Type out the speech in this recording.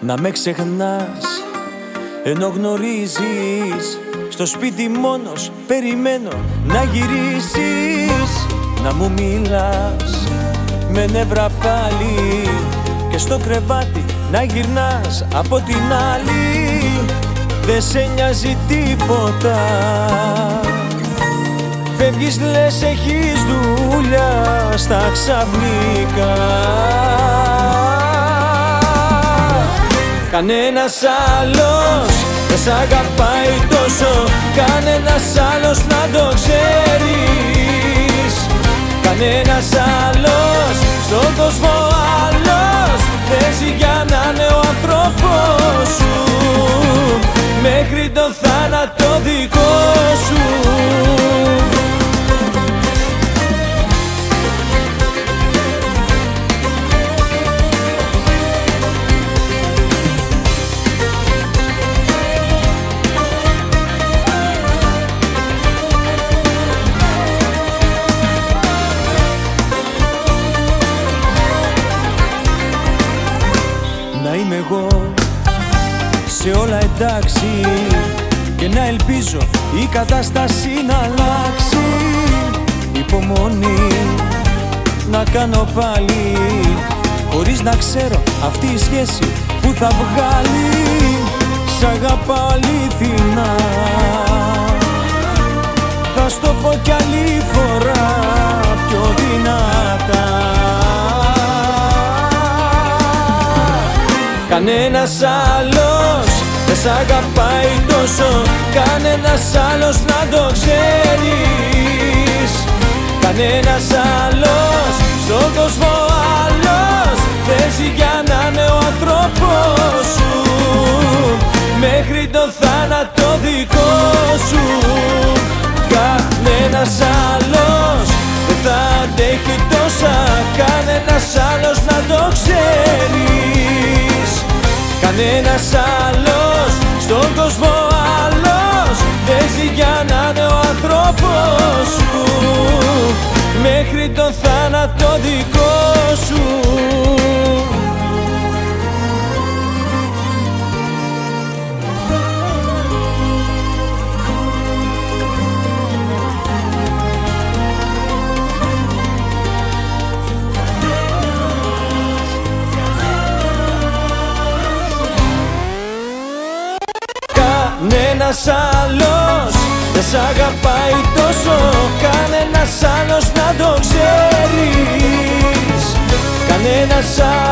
Να με ξεχνάς ενώ γνωρίζεις στο σπίτι μόνος περιμένω να γυρίσεις. Να μου μιλάς με νεύρα πάλι και στο κρεβάτι να γυρνάς από την άλλη. Δε σε νοιάζει τίποτα, φεύγεις λες έχεις δουλειά στα ξαφνικά. Κανένας άλλος δεν σ' αγαπάει τόσο, κανένας άλλος να το ξέρεις. Κανένας άλλος στον κόσμο άλλος δεν ζει για να είναι ο άνθρωπος σου, μέχρι το θάνατο δικό σου. Να είμαι εγώ σε όλα εντάξει και να ελπίζω η κατάσταση να αλλάξει. Υπομονή να κάνω πάλι, χωρίς να ξέρω αυτή η σχέση που θα βγάλει. Σ' αγαπάω αληθινά, θα στο πω κι άλλη φορά πιο δυνατά. Κανένας άλλος δεν σ' αγαπάει τόσο, κανένας άλλος να το ξέρεις. Κανένας άλλος στον κόσμο άλλος δεν ζει για να είναι ο άνθρωπος σου, μέχρι το θάνατο δικό σου. Κανένας άλλος δεν θα αντέχει τόσα, κανένας άλλος να το ξέρεις. Κανένας άλλος στον κόσμο άλλος δεν ζει για να είναι ο άνθρωπος σου, μέχρι τον θάνατο δικό σου. Κανένας άλλος δεν σ' αγαπάει τόσο, κανένας άλλος να το ξέρεις. Κανένας άλλος